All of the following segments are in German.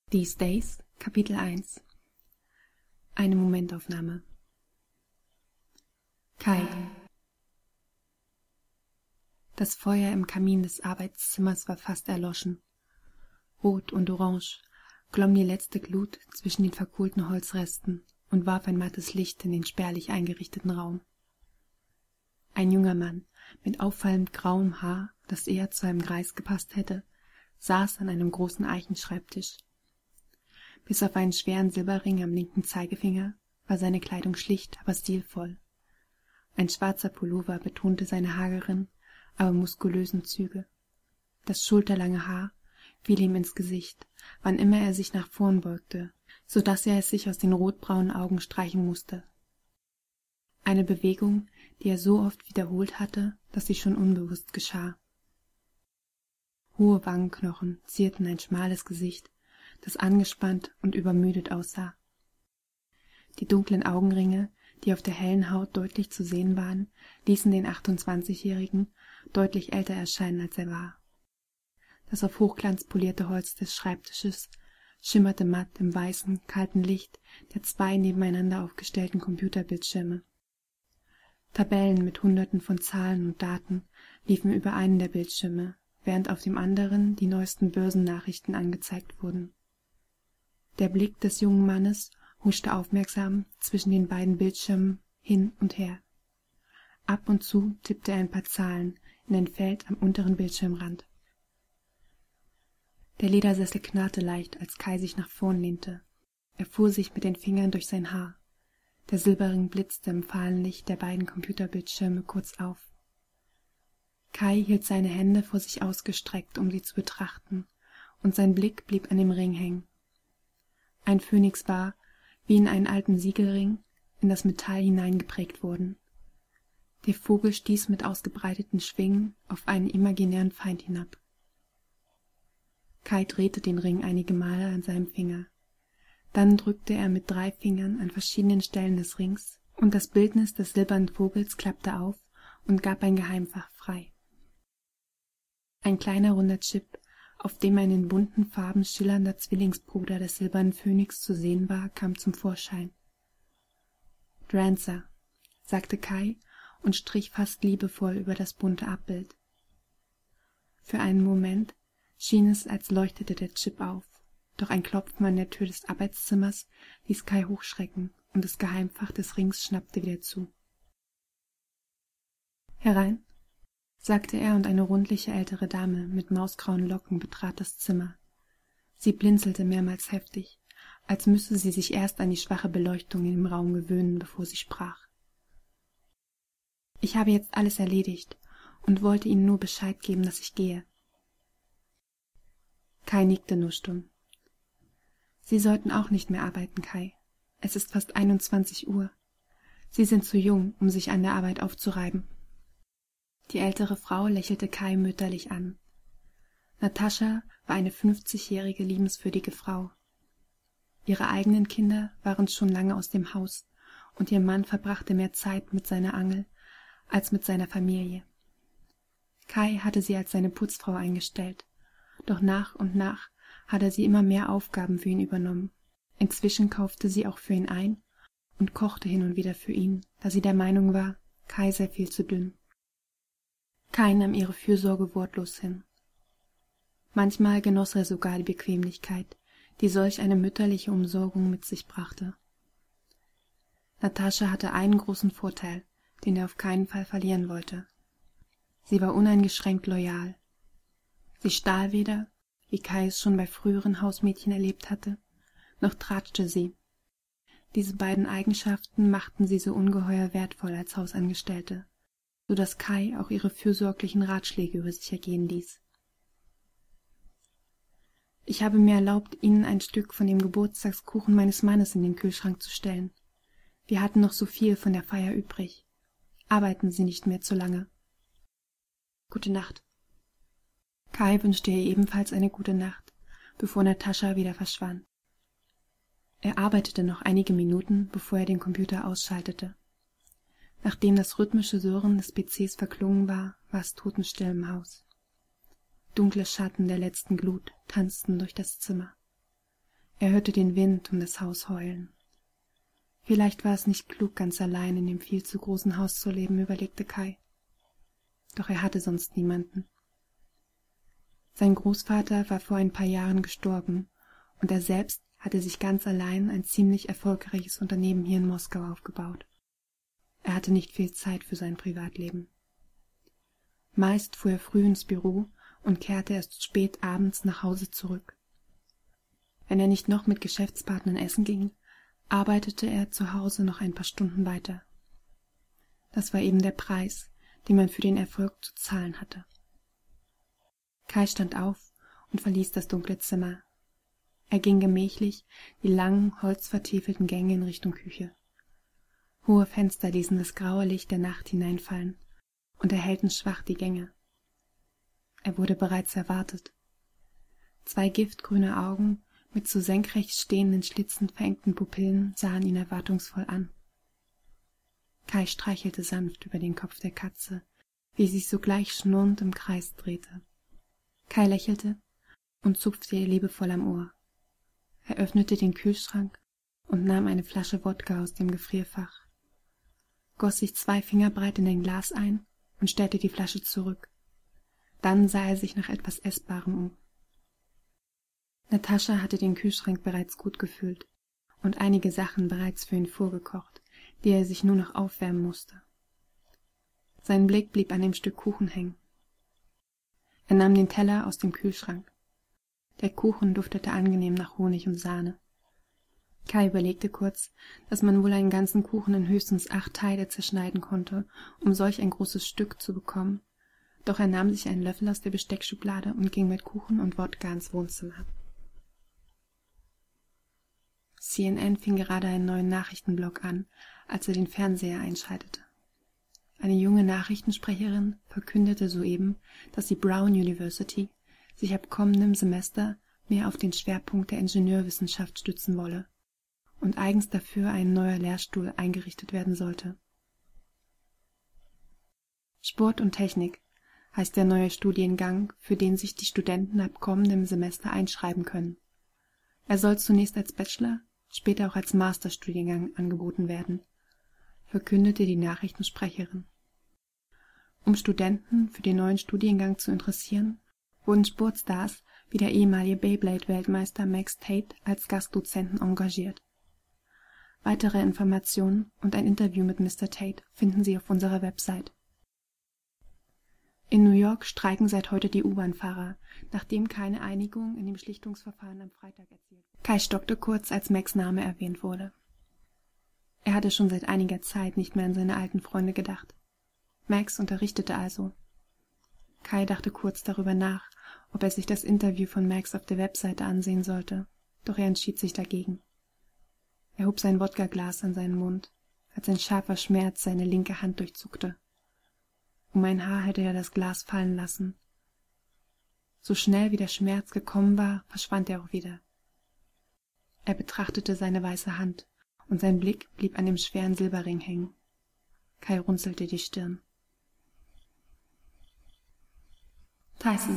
These Days, Kapitel 1. Eine Momentaufnahme. Kai. Das Feuer im Kamin des Arbeitszimmers war fast erloschen. Rot und orange glomm die letzte Glut zwischen den verkohlten Holzresten und warf ein mattes Licht in den spärlich eingerichteten Raum. Ein junger Mann mit auffallend grauem Haar, das eher zu einem Greis gepasst hätte, saß an einem großen Eichenschreibtisch. Bis auf einen schweren Silberring am linken Zeigefinger war seine Kleidung schlicht, aber stilvoll. Ein schwarzer Pullover betonte seine hageren, aber muskulösen Züge. Das schulterlange Haar fiel ihm ins Gesicht, wann immer er sich nach vorn beugte, so dass er es sich aus den rotbraunen Augen streichen musste. Eine Bewegung, die er so oft wiederholt hatte, dass sie schon unbewusst geschah. Hohe Wangenknochen zierten ein schmales Gesicht, das angespannt und übermüdet aussah. Die dunklen Augenringe, die auf der hellen Haut deutlich zu sehen waren, ließen den 28-Jährigen deutlich älter erscheinen, als er war. Das auf Hochglanz polierte Holz des Schreibtisches schimmerte matt im weißen, kalten Licht der zwei nebeneinander aufgestellten Computerbildschirme. Tabellen mit Hunderten von Zahlen und Daten liefen über einen der Bildschirme, während auf dem anderen die neuesten Börsennachrichten angezeigt wurden. Der Blick des jungen Mannes huschte aufmerksam zwischen den beiden Bildschirmen hin und her. Ab und zu tippte er ein paar Zahlen in ein Feld am unteren Bildschirmrand. Der Ledersessel knarrte leicht, als Kai sich nach vorn lehnte. Er fuhr sich mit den Fingern durch sein Haar. Der Silberring blitzte im fahlen Licht der beiden Computerbildschirme kurz auf. Kai hielt seine Hände vor sich ausgestreckt, um sie zu betrachten, und sein Blick blieb an dem Ring hängen. Ein Phönix war, wie in einen alten Siegelring, in das Metall hineingeprägt worden. Der Vogel stieß mit ausgebreiteten Schwingen auf einen imaginären Feind hinab. Kai drehte den Ring einige Male an seinem Finger. Dann drückte er mit 3 Fingern an verschiedenen Stellen des Rings, und das Bildnis des silbernen Vogels klappte auf und gab ein Geheimfach frei. Ein kleiner runder Chip, auf dem ein in bunten Farben schillernder Zwillingsbruder des silbernen Phönix zu sehen war, kam zum Vorschein. »Drancer«, sagte Kai und strich fast liebevoll über das bunte Abbild. Für einen Moment schien es, als leuchtete der Chip auf, doch ein Klopfen an der Tür des Arbeitszimmers ließ Kai hochschrecken, und das Geheimfach des Rings schnappte wieder zu. »Herein«, sagte er, und eine rundliche ältere Dame mit mausgrauen Locken betrat das Zimmer. Sie blinzelte mehrmals heftig, als müsse sie sich erst an die schwache Beleuchtung in dem Raum gewöhnen, bevor sie sprach. »Ich habe jetzt alles erledigt und wollte Ihnen nur Bescheid geben, dass ich gehe.« Kai nickte nur stumm. »Sie sollten auch nicht mehr arbeiten, Kai. Es ist fast 21 Uhr. Sie sind zu jung, um sich an der Arbeit aufzureiben.« Die ältere Frau lächelte Kai mütterlich an. Natascha war eine 50-jährige liebenswürdige Frau. Ihre eigenen Kinder waren schon lange aus dem Haus, und ihr Mann verbrachte mehr Zeit mit seiner Angel als mit seiner Familie. Kai hatte sie als seine Putzfrau eingestellt, doch nach und nach hatte sie immer mehr Aufgaben für ihn übernommen. Inzwischen kaufte sie auch für ihn ein und kochte hin und wieder für ihn, da sie der Meinung war, Kai sei viel zu dünn. Kai nahm ihre Fürsorge wortlos hin. Manchmal genoss er sogar die Bequemlichkeit, die solch eine mütterliche Umsorgung mit sich brachte. Natascha hatte einen großen Vorteil, den er auf keinen Fall verlieren wollte. Sie war uneingeschränkt loyal. Sie stahl weder, wie Kai es schon bei früheren Hausmädchen erlebt hatte, noch tratschte sie. Diese beiden Eigenschaften machten sie so ungeheuer wertvoll als Hausangestellte, so dass Kai auch ihre fürsorglichen Ratschläge über sich ergehen ließ. »Ich habe mir erlaubt, Ihnen ein Stück von dem Geburtstagskuchen meines Mannes in den Kühlschrank zu stellen. Wir hatten noch so viel von der Feier übrig. Arbeiten Sie nicht mehr zu lange. Gute Nacht.« Kai wünschte ihr ebenfalls eine gute Nacht, bevor Natascha wieder verschwand. Er arbeitete noch einige Minuten, bevor er den Computer ausschaltete. Nachdem das rhythmische Surren des PCs verklungen war, war es totenstill im Haus. Dunkle Schatten der letzten Glut tanzten durch das Zimmer. Er hörte den Wind um das Haus heulen. Vielleicht war es nicht klug, ganz allein in dem viel zu großen Haus zu leben, überlegte Kai. Doch er hatte sonst niemanden. Sein Großvater war vor ein paar Jahren gestorben und er selbst hatte sich ganz allein ein ziemlich erfolgreiches Unternehmen hier in Moskau aufgebaut. Er hatte nicht viel Zeit für sein Privatleben. Meist fuhr er früh ins Büro und kehrte erst spät abends nach Hause zurück. Wenn er nicht noch mit Geschäftspartnern essen ging, arbeitete er zu Hause noch ein paar Stunden weiter. Das war eben der Preis, den man für den Erfolg zu zahlen hatte. Kai stand auf und verließ das dunkle Zimmer. Er ging gemächlich die langen, holzvertäfelten Gänge in Richtung Küche. Hohe Fenster ließen das graue Licht der Nacht hineinfallen und erhellten schwach die Gänge. Er wurde bereits erwartet. 2 giftgrüne Augen mit zu senkrecht stehenden Schlitzen verengten Pupillen sahen ihn erwartungsvoll an. Kai streichelte sanft über den Kopf der Katze, wie sie sich sogleich schnurrend im Kreis drehte. Kai lächelte und zupfte ihr liebevoll am Ohr. Er öffnete den Kühlschrank und nahm eine Flasche Wodka aus dem Gefrierfach, goss sich 2 Finger breit in ein Glas ein und stellte die Flasche zurück. Dann sah er sich nach etwas Essbarem um. Natascha hatte den Kühlschrank bereits gut gefüllt und einige Sachen bereits für ihn vorgekocht, die er sich nur noch aufwärmen musste. Sein Blick blieb an dem Stück Kuchen hängen. Er nahm den Teller aus dem Kühlschrank. Der Kuchen duftete angenehm nach Honig und Sahne. Kai überlegte kurz, dass man wohl einen ganzen Kuchen in höchstens 8 Teile zerschneiden konnte, um solch ein großes Stück zu bekommen. Doch er nahm sich einen Löffel aus der Besteckschublade und ging mit Kuchen und Wodka ins Wohnzimmer. CNN fing gerade einen neuen Nachrichtenblock an, als er den Fernseher einschaltete. Eine junge Nachrichtensprecherin verkündete soeben, dass die Brown University sich ab kommendem Semester mehr auf den Schwerpunkt der Ingenieurwissenschaft stützen wolle und eigens dafür ein neuer Lehrstuhl eingerichtet werden sollte. Sport und Technik heißt der neue Studiengang, für den sich die Studenten ab kommendem Semester einschreiben können. Er soll zunächst als Bachelor, später auch als Masterstudiengang angeboten werden, verkündete die Nachrichtensprecherin. Um Studenten für den neuen Studiengang zu interessieren, wurden Sportstars wie der ehemalige Beyblade-Weltmeister Max Tate als Gastdozenten engagiert. Weitere Informationen und ein Interview mit Mr. Tate finden Sie auf unserer Website. In New York streiken seit heute die U-Bahn-Fahrer, nachdem keine Einigung in dem Schlichtungsverfahren am Freitag erzielt wurde. Kai stockte kurz, als Max' Name erwähnt wurde. Er hatte schon seit einiger Zeit nicht mehr an seine alten Freunde gedacht. Max unterrichtete also. Kai dachte kurz darüber nach, ob er sich das Interview von Max auf der Webseite ansehen sollte, doch er entschied sich dagegen. Er hob sein Wodkaglas an seinen Mund, als ein scharfer Schmerz seine linke Hand durchzuckte. Um ein Haar hätte er das Glas fallen lassen. So schnell wie der Schmerz gekommen war, verschwand er auch wieder. Er betrachtete seine weiße Hand, und sein Blick blieb an dem schweren Silberring hängen. Kai runzelte die Stirn. Tyson.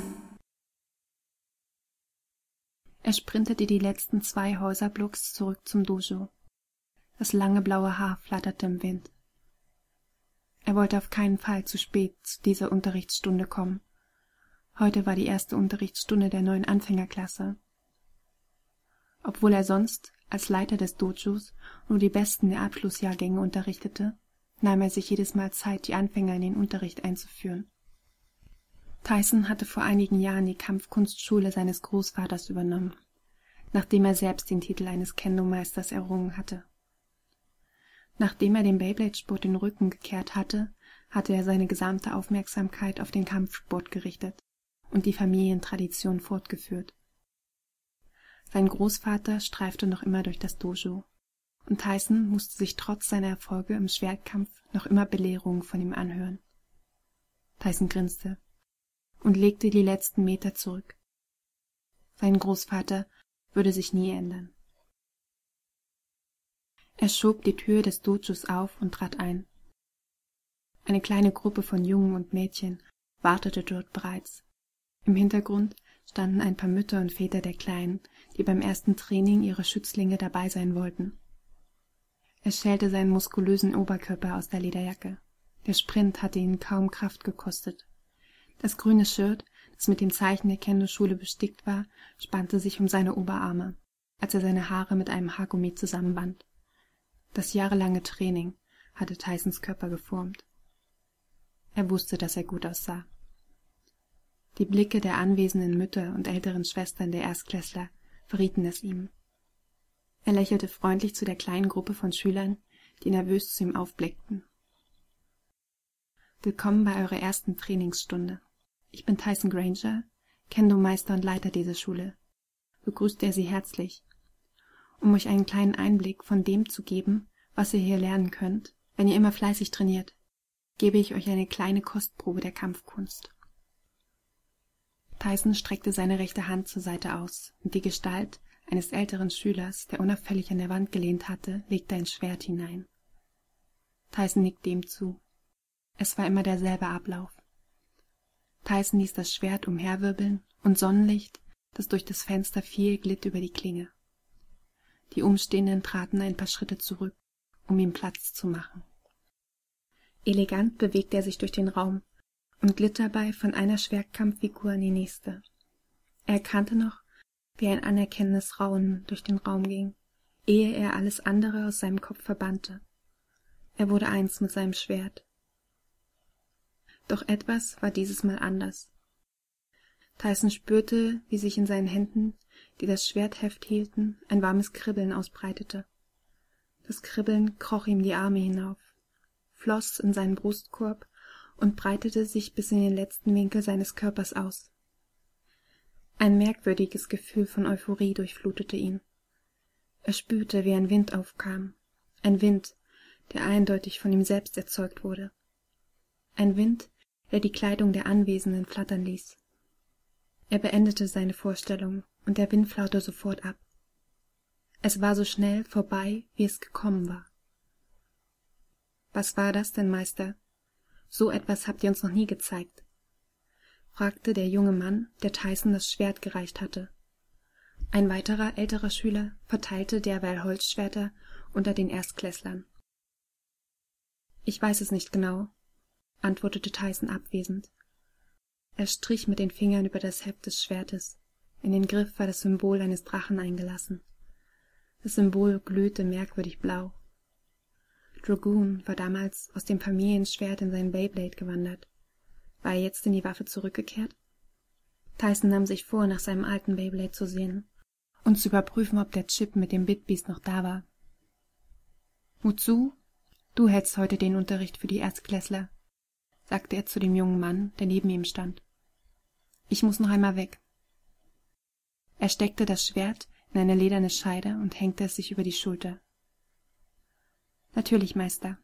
Er sprintete die letzten 2 Häuserblocks zurück zum Dojo. Das lange blaue Haar flatterte im Wind. Er wollte auf keinen Fall zu spät zu dieser Unterrichtsstunde kommen. Heute war die erste Unterrichtsstunde der neuen Anfängerklasse. Obwohl er sonst als Leiter des Dojos nur die Besten der Abschlussjahrgänge unterrichtete, nahm er sich jedes Mal Zeit, die Anfänger in den Unterricht einzuführen. Tyson hatte vor einigen Jahren die Kampfkunstschule seines Großvaters übernommen, nachdem er selbst den Titel eines Kendo-Meisters errungen hatte. Nachdem er dem Beyblade-Sport den Rücken gekehrt hatte, hatte er seine gesamte Aufmerksamkeit auf den Kampfsport gerichtet und die Familientradition fortgeführt. Sein Großvater streifte noch immer durch das Dojo, und Tyson musste sich trotz seiner Erfolge im Schwertkampf noch immer Belehrungen von ihm anhören. Tyson grinste und legte die letzten Meter zurück. Sein Großvater würde sich nie ändern. Er schob die Tür des Dojos auf und trat ein. Eine kleine Gruppe von Jungen und Mädchen wartete dort bereits. Im Hintergrund standen ein paar Mütter und Väter der Kleinen, die beim ersten Training ihrer Schützlinge dabei sein wollten. Er schälte seinen muskulösen Oberkörper aus der Lederjacke. Der Sprint hatte ihn kaum Kraft gekostet. Das grüne Shirt, das mit dem Zeichen der Kendo-Schule bestickt war, spannte sich um seine Oberarme, als er seine Haare mit einem Haargummi zusammenband. Das jahrelange Training hatte Tysons Körper geformt. Er wusste, dass er gut aussah. Die Blicke der anwesenden Mütter und älteren Schwestern der Erstklässler verrieten es ihm. Er lächelte freundlich zu der kleinen Gruppe von Schülern, die nervös zu ihm aufblickten. »Willkommen bei eurer ersten Trainingsstunde. Ich bin Tyson Granger, Kendo-Meister und Leiter dieser Schule«, begrüßte er sie herzlich. »Um euch einen kleinen Einblick von dem zu geben, was ihr hier lernen könnt, wenn ihr immer fleißig trainiert, gebe ich euch eine kleine Kostprobe der Kampfkunst.« Tyson streckte seine rechte Hand zur Seite aus, und die Gestalt eines älteren Schülers, der unauffällig an der Wand gelehnt hatte, legte ein Schwert hinein. Tyson nickte ihm zu. Es war immer derselbe Ablauf. Tyson ließ das Schwert umherwirbeln, und Sonnenlicht, das durch das Fenster fiel, glitt über die Klinge. Die Umstehenden traten ein paar Schritte zurück, um ihm Platz zu machen. Elegant bewegte er sich durch den Raum und glitt dabei von einer Schwertkampffigur in die nächste. Er erkannte noch, wie ein anerkennendes Raunen durch den Raum ging, ehe er alles andere aus seinem Kopf verbannte. Er wurde eins mit seinem Schwert. Doch etwas war dieses Mal anders. Tyson spürte, wie sich in seinen Händen, die das Schwertheft hielten, ein warmes Kribbeln ausbreitete. Das Kribbeln kroch ihm die Arme hinauf, floss in seinen Brustkorb und breitete sich bis in den letzten Winkel seines Körpers aus. Ein merkwürdiges Gefühl von Euphorie durchflutete ihn. Er spürte, wie ein Wind aufkam, ein Wind, der eindeutig von ihm selbst erzeugt wurde. Ein Wind, der die Kleidung der Anwesenden flattern ließ. Er beendete seine Vorstellung, und der Wind flaute sofort ab. Es war so schnell vorbei, wie es gekommen war. »Was war das denn, Meister? So etwas habt ihr uns noch nie gezeigt«, fragte der junge Mann, der Tyson das Schwert gereicht hatte. Ein weiterer älterer Schüler verteilte derweil Holzschwerter unter den Erstklässlern. »Ich weiß es nicht genau«, antwortete Tyson abwesend. Er strich mit den Fingern über das Heft des Schwertes. In den Griff war das Symbol eines Drachen eingelassen. Das Symbol glühte merkwürdig blau. Dragoon war damals aus dem Familienschwert in sein Beyblade gewandert. War er jetzt in die Waffe zurückgekehrt? Tyson nahm sich vor, nach seinem alten Beyblade zu sehen und zu überprüfen, ob der Chip mit dem Bitbeast noch da war. »Wozu? Du hältst heute den Unterricht für die Erstklässler«, sagte er zu dem jungen Mann, der neben ihm stand. »Ich muss noch einmal weg.« Er steckte das Schwert in eine lederne Scheide und hängte es sich über die Schulter. »Natürlich, Meister.«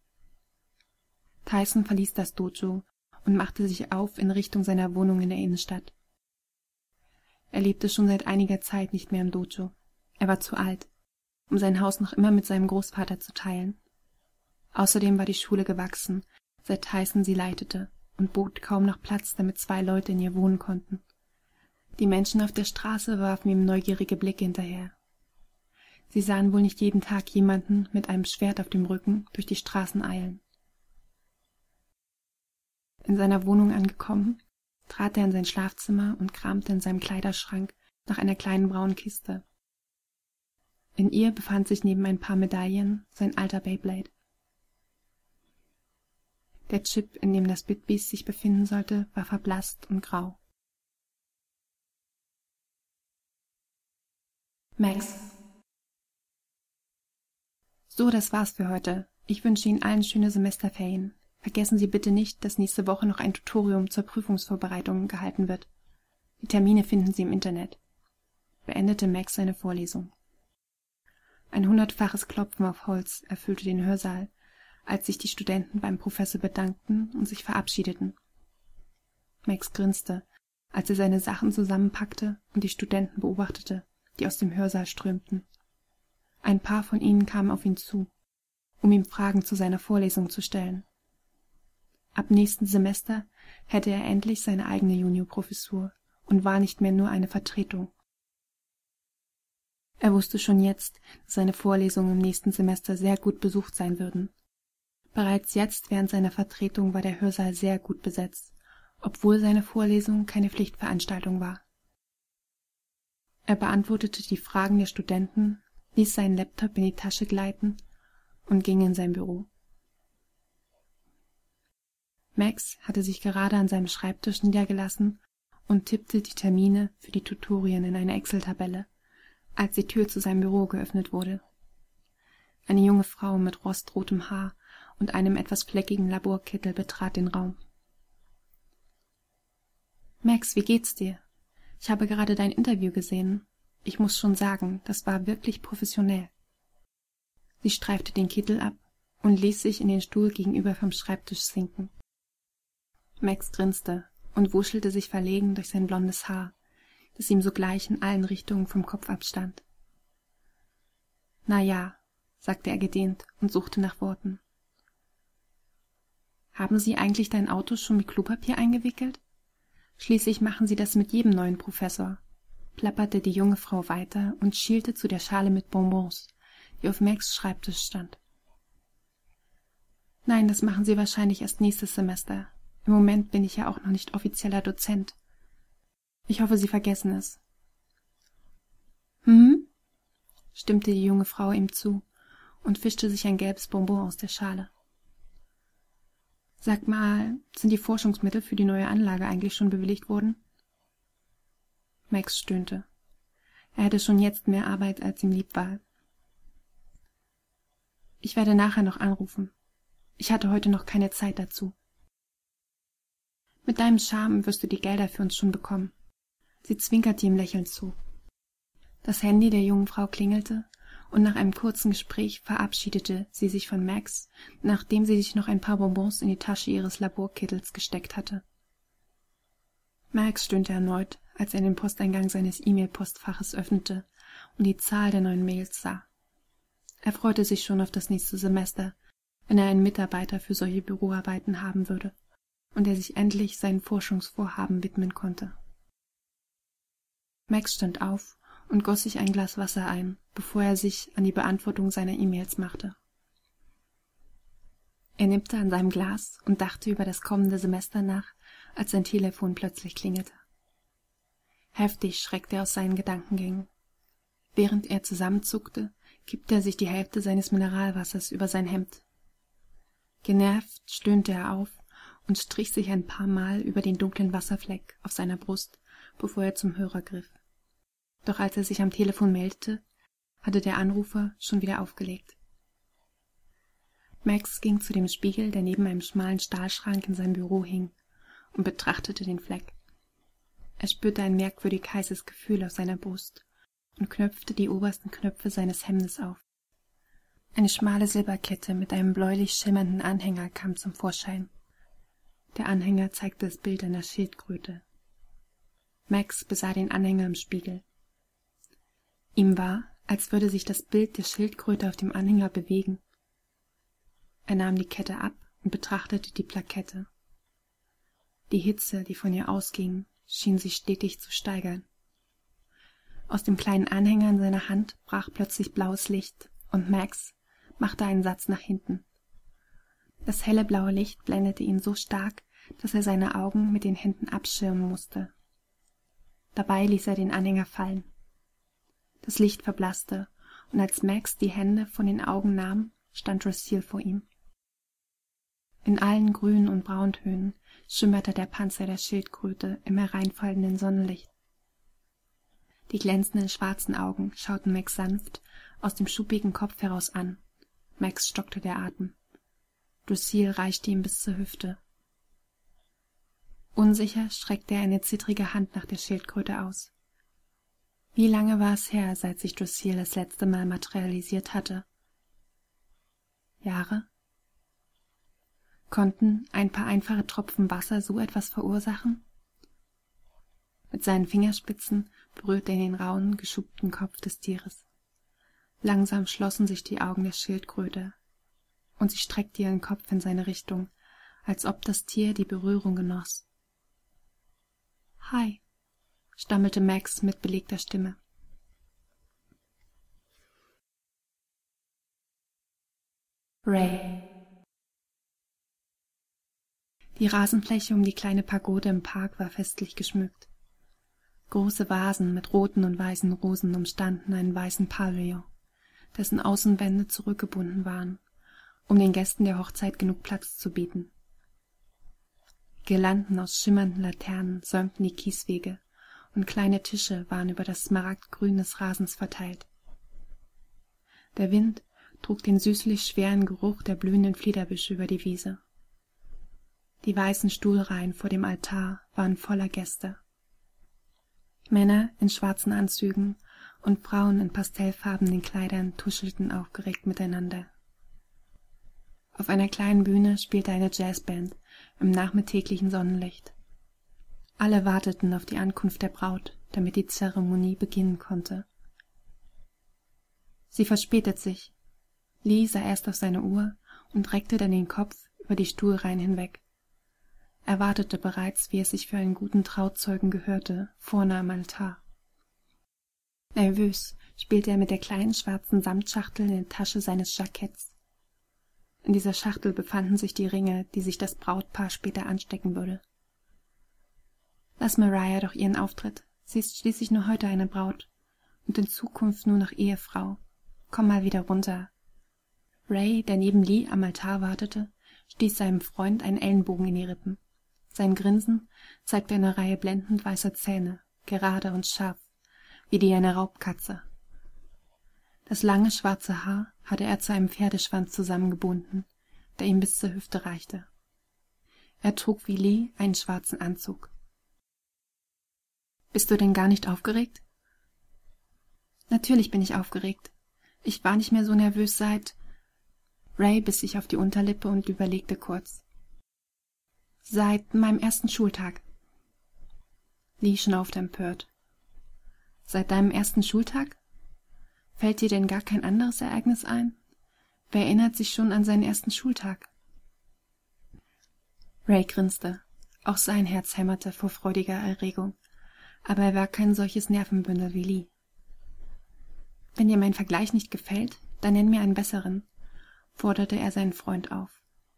Tyson verließ das Dojo und machte sich auf in Richtung seiner Wohnung in der Innenstadt. Er lebte schon seit einiger Zeit nicht mehr im Dojo. Er war zu alt, um sein Haus noch immer mit seinem Großvater zu teilen. Außerdem war die Schule gewachsen, seit Tyson sie leitete, und bot kaum noch Platz, damit 2 Leute in ihr wohnen konnten. Die Menschen auf der Straße warfen ihm neugierige Blicke hinterher. Sie sahen wohl nicht jeden Tag jemanden mit einem Schwert auf dem Rücken durch die Straßen eilen. In seiner Wohnung angekommen, trat er in sein Schlafzimmer und kramte in seinem Kleiderschrank nach einer kleinen braunen Kiste. In ihr befand sich neben ein paar Medaillen sein alter Beyblade. Der Chip, in dem das Bitbeast sich befinden sollte, war verblasst und grau. Max. So, das war's für heute. Ich wünsche Ihnen allen schöne Semesterferien. Vergessen Sie bitte nicht, dass nächste Woche noch ein Tutorium zur Prüfungsvorbereitung gehalten wird. Die Termine finden Sie im Internet. Beendete Max seine Vorlesung. Ein 100-faches Klopfen auf Holz erfüllte den Hörsaal, als sich die Studenten beim Professor bedankten und sich verabschiedeten. Max grinste, als er seine Sachen zusammenpackte und die Studenten beobachtete, die aus dem Hörsaal strömten. Ein paar von ihnen kamen auf ihn zu, um ihm Fragen zu seiner Vorlesung zu stellen. Ab nächsten Semester hätte er endlich seine eigene Juniorprofessur und war nicht mehr nur eine Vertretung. Er wusste schon jetzt, dass seine Vorlesungen im nächsten Semester sehr gut besucht sein würden. Bereits jetzt während seiner Vertretung war der Hörsaal sehr gut besetzt, obwohl seine Vorlesung keine Pflichtveranstaltung war. Er beantwortete die Fragen der Studenten, ließ seinen Laptop in die Tasche gleiten und ging in sein Büro. Max hatte sich gerade an seinem Schreibtisch niedergelassen und tippte die Termine für die Tutorien in eine Excel-Tabelle, als die Tür zu seinem Büro geöffnet wurde. Eine junge Frau mit rostrotem Haar und einem etwas fleckigen Laborkittel betrat den Raum. »Max, wie geht's dir? Ich habe gerade dein Interview gesehen. Ich muss schon sagen, das war wirklich professionell.« Sie streifte den Kittel ab und ließ sich in den Stuhl gegenüber vom Schreibtisch sinken. Max grinste und wuschelte sich verlegen durch sein blondes Haar, das ihm sogleich in allen Richtungen vom Kopf abstand. »Na ja«, sagte er gedehnt und suchte nach Worten. »Haben Sie eigentlich dein Auto schon mit Klopapier eingewickelt? Schließlich machen Sie das mit jedem neuen Professor«, plapperte die junge Frau weiter und schielte zu der Schale mit Bonbons, die auf Max' Schreibtisch stand. »Nein, das machen Sie wahrscheinlich erst nächstes Semester. Im Moment bin ich ja auch noch nicht offizieller Dozent. Ich hoffe, Sie vergessen es.« »Hm?«, stimmte die junge Frau ihm zu und fischte sich ein gelbes Bonbon aus der Schale. »Sag mal, sind die Forschungsmittel für die neue Anlage eigentlich schon bewilligt worden?« Max stöhnte. Er hatte schon jetzt mehr Arbeit, als ihm lieb war. »Ich werde nachher noch anrufen. Ich hatte heute noch keine Zeit dazu.« »Mit deinem Charme wirst du die Gelder für uns schon bekommen.« Sie zwinkerte ihm lächelnd zu. Das Handy der jungen Frau klingelte, und nach einem kurzen Gespräch verabschiedete sie sich von Max, nachdem sie sich noch ein paar Bonbons in die Tasche ihres Laborkittels gesteckt hatte. Max stöhnte erneut, als er den Posteingang seines E-Mail-Postfaches öffnete und die Zahl der neuen Mails sah. Er freute sich schon auf das nächste Semester, wenn er einen Mitarbeiter für solche Büroarbeiten haben würde und er sich endlich seinen Forschungsvorhaben widmen konnte. Max stand auf und goss sich ein Glas Wasser ein, bevor er sich an die Beantwortung seiner E-Mails machte. Er nippte an seinem Glas und dachte über das kommende Semester nach, als sein Telefon plötzlich klingelte. Heftig schreckte er aus seinen Gedankengängen. Während er zusammenzuckte, kippte er sich die Hälfte seines Mineralwassers über sein Hemd. Genervt stöhnte er auf und strich sich ein paar Mal über den dunklen Wasserfleck auf seiner Brust, bevor er zum Hörer griff. Doch als er sich am Telefon meldete, hatte der Anrufer schon wieder aufgelegt. Max ging zu dem Spiegel, der neben einem schmalen Stahlschrank in seinem Büro hing, und betrachtete den Fleck. Er spürte ein merkwürdig heißes Gefühl auf seiner Brust und knöpfte die obersten Knöpfe seines Hemdes auf. Eine schmale Silberkette mit einem bläulich schimmernden Anhänger kam zum Vorschein. Der Anhänger zeigte das Bild einer Schildkröte. Max besah den Anhänger im Spiegel. Ihm war, als würde sich das Bild der Schildkröte auf dem Anhänger bewegen. Er nahm die Kette ab und betrachtete die Plakette. Die Hitze, die von ihr ausging, schien sich stetig zu steigern. Aus dem kleinen Anhänger in seiner Hand brach plötzlich blaues Licht, und Max machte einen Satz nach hinten. Das helle blaue Licht blendete ihn so stark, dass er seine Augen mit den Händen abschirmen musste. Dabei ließ er den Anhänger fallen. Das Licht verblasste, und als Max die Hände von den Augen nahm, stand Lucille vor ihm. In allen Grün- und Brauntönen schimmerte der Panzer der Schildkröte im hereinfallenden Sonnenlicht. Die glänzenden schwarzen Augen schauten Max sanft aus dem schuppigen Kopf heraus an. Max stockte der Atem. Lucille reichte ihm bis zur Hüfte. Unsicher streckte er eine zittrige Hand nach der Schildkröte aus. Wie lange war es her, seit sich Lucille das letzte Mal materialisiert hatte? Jahre? Konnten ein paar einfache Tropfen Wasser so etwas verursachen? Mit seinen Fingerspitzen berührte er den rauen, geschuppten Kopf des Tieres. Langsam schlossen sich die Augen der Schildkröte, und sie streckte ihren Kopf in seine Richtung, als ob das Tier die Berührung genoss. »Hi«, stammelte Max mit belegter Stimme. Ray. Die Rasenfläche um die kleine Pagode im Park war festlich geschmückt. Große Vasen mit roten und weißen Rosen umstanden einen weißen Pavillon, dessen Außenwände zurückgebunden waren, um den Gästen der Hochzeit genug Platz zu bieten. Girlanden aus schimmernden Laternen säumten die Kieswege, und kleine Tische waren über das Smaragdgrün des Rasens verteilt. Der Wind trug den süßlich schweren Geruch der blühenden Fliederbüsche über die Wiese. Die weißen Stuhlreihen vor dem Altar waren voller Gäste. Männer in schwarzen Anzügen und Frauen in pastellfarbenen Kleidern tuschelten aufgeregt miteinander. Auf einer kleinen Bühne spielte eine Jazzband im nachmittäglichen Sonnenlicht. Alle warteten auf die Ankunft der Braut, damit die Zeremonie beginnen konnte. Sie verspätet sich. Lee sah erst auf seine Uhr und reckte dann den Kopf über die Stuhlreihen hinweg. Er wartete bereits, wie es sich für einen guten Trauzeugen gehörte, vorne am Altar. Nervös spielte er mit der kleinen schwarzen Samtschachtel in der Tasche seines Jacketts. In dieser Schachtel befanden sich die Ringe, die sich das Brautpaar später anstecken würde. Lass Mariah doch ihren Auftritt. Sie ist schließlich nur heute eine Braut und in Zukunft nur noch Ehefrau. Komm mal wieder runter. Ray, der neben Lee am Altar wartete, stieß seinem Freund einen Ellenbogen in die Rippen. Sein Grinsen zeigte eine Reihe blendend weißer Zähne, gerade und scharf, wie die einer Raubkatze. Das lange schwarze Haar hatte er zu einem Pferdeschwanz zusammengebunden, der ihm bis zur Hüfte reichte. Er trug wie Lee einen schwarzen Anzug. »Bist du denn gar nicht aufgeregt?« »Natürlich bin ich aufgeregt. Ich war nicht mehr so nervös seit...« Ray biss sich auf die Unterlippe und überlegte kurz. »Seit meinem ersten Schultag.« Lee schnaufte empört. »Seit deinem ersten Schultag? Fällt dir denn gar kein anderes Ereignis ein? Wer erinnert sich schon an seinen ersten Schultag?« Ray grinste. Auch sein Herz hämmerte vor freudiger Erregung, aber er war kein solches Nervenbündel wie Lee. »Wenn dir mein Vergleich nicht gefällt, dann nenn mir einen besseren«, forderte er seinen Freund auf.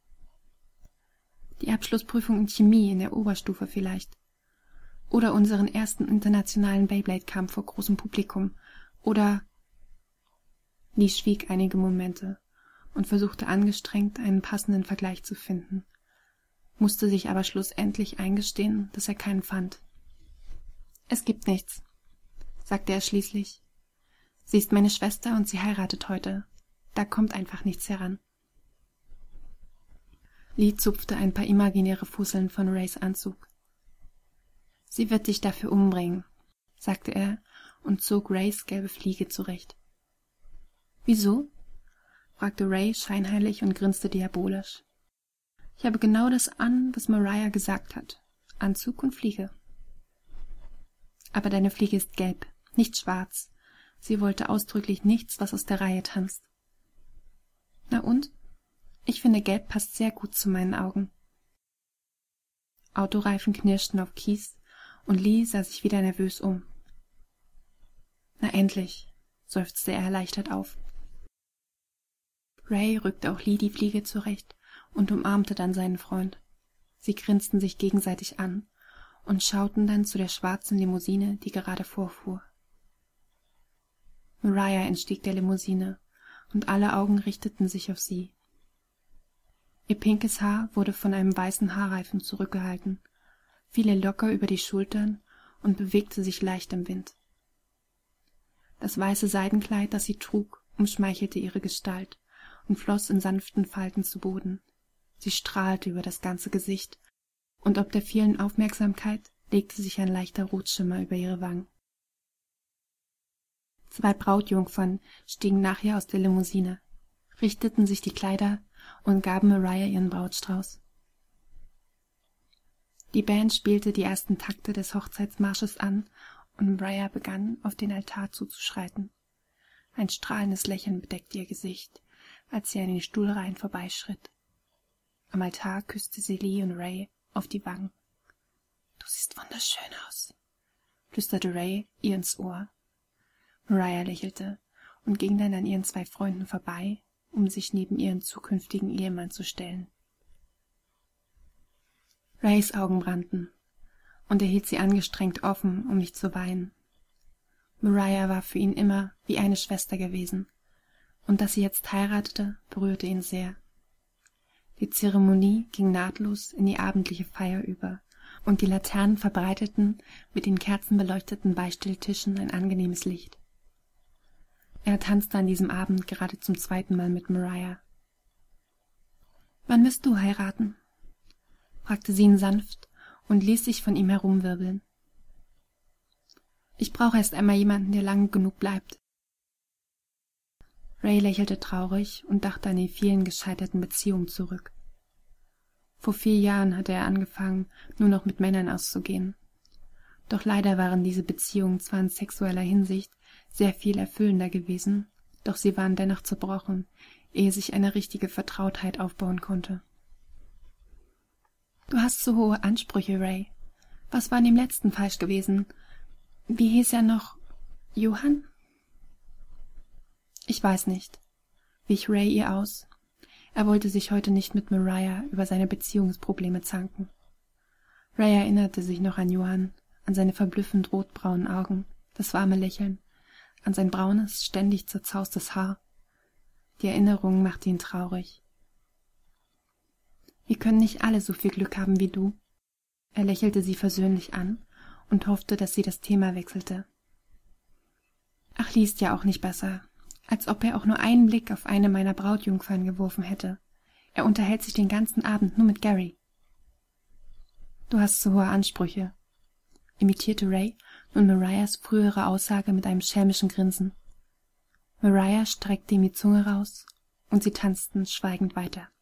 »Die Abschlussprüfung in Chemie in der Oberstufe vielleicht. Oder unseren ersten internationalen Beyblade-Kampf vor großem Publikum. Oder...« Lee schwieg einige Momente und versuchte angestrengt, einen passenden Vergleich zu finden, musste sich aber schlussendlich eingestehen, dass er keinen fand. »Es gibt nichts«, sagte er schließlich. »Sie ist meine Schwester und sie heiratet heute. Da kommt einfach nichts heran.« Lee zupfte ein paar imaginäre Fusseln von Rays Anzug. »Sie wird dich dafür umbringen«, sagte er und zog Rays gelbe Fliege zurecht. »Wieso?« fragte Ray scheinheilig und grinste diabolisch. »Ich habe genau das an, was Mariah gesagt hat. Anzug und Fliege.« »Aber deine Fliege ist gelb, nicht schwarz. Sie wollte ausdrücklich nichts, was aus der Reihe tanzt.« »Na und? Ich finde, gelb passt sehr gut zu meinen Augen.« Autoreifen knirschten auf Kies und Lee sah sich wieder nervös um. »Na endlich«, seufzte er erleichtert auf. Ray rückte auch Lee die Fliege zurecht und umarmte dann seinen Freund. Sie grinsten sich gegenseitig an und schauten dann zu der schwarzen Limousine, die gerade vorfuhr. Mariah entstieg der Limousine, und alle Augen richteten sich auf sie. Ihr pinkes Haar wurde von einem weißen Haarreifen zurückgehalten, fiel ihr locker über die Schultern und bewegte sich leicht im Wind. Das weiße Seidenkleid, das sie trug, umschmeichelte ihre Gestalt und floss in sanften Falten zu Boden. Sie strahlte über das ganze Gesicht, und ob der vielen Aufmerksamkeit legte sich ein leichter Rotschimmer über ihre Wangen. 2 Brautjungfern stiegen nachher aus der Limousine, richteten sich die Kleider und gaben Mariah ihren Brautstrauß. Die Band spielte die ersten Takte des Hochzeitsmarsches an und Mariah begann, auf den Altar zuzuschreiten. Ein strahlendes Lächeln bedeckte ihr Gesicht, als sie an den Stuhlreihen vorbeischritt. Am Altar küsste sie Lee und Ray auf die Wangen. »Du siehst wunderschön aus«, flüsterte Ray ihr ins Ohr. Mariah lächelte und ging dann an ihren 2 Freunden vorbei, um sich neben ihren zukünftigen Ehemann zu stellen. Rays Augen brannten, und er hielt sie angestrengt offen, um nicht zu weinen. Mariah war für ihn immer wie eine Schwester gewesen, und dass sie jetzt heiratete, berührte ihn sehr. Die Zeremonie ging nahtlos in die abendliche Feier über, und die Laternen verbreiteten mit den kerzenbeleuchteten Beistelltischen ein angenehmes Licht. Er tanzte an diesem Abend gerade zum 2. Mal mit Mariah. »Wann wirst du heiraten?« fragte sie ihn sanft und ließ sich von ihm herumwirbeln. »Ich brauche erst einmal jemanden, der lang genug bleibt.« Ray lächelte traurig und dachte an die vielen gescheiterten Beziehungen zurück. Vor 4 Jahren hatte er angefangen, nur noch mit Männern auszugehen. Doch leider waren diese Beziehungen zwar in sexueller Hinsicht sehr viel erfüllender gewesen, doch sie waren dennoch zerbrochen, ehe sich eine richtige Vertrautheit aufbauen konnte. »Du hast so hohe Ansprüche, Ray. Was war in dem letzten falsch gewesen? Wie hieß er noch? Johann?« »Ich weiß nicht«, wich Ray ihr aus. Er wollte sich heute nicht mit Mariah über seine Beziehungsprobleme zanken. Ray erinnerte sich noch an Johann, an seine verblüffend rotbraunen Augen, das warme Lächeln, an sein braunes, ständig zerzaustes Haar. Die Erinnerung machte ihn traurig. »Wir können nicht alle so viel Glück haben wie du.« Er lächelte sie versöhnlich an und hoffte, dass sie das Thema wechselte. »Ach, liest ja auch nicht besser. Als ob er auch nur einen Blick auf eine meiner Brautjungfern geworfen hätte. Er unterhält sich den ganzen Abend nur mit Gary.« »Du hast zu hohe Ansprüche«, imitierte Ray nun Mariahs frühere Aussage mit einem schelmischen Grinsen. Mariah streckte ihm die Zunge raus, und sie tanzten schweigend weiter.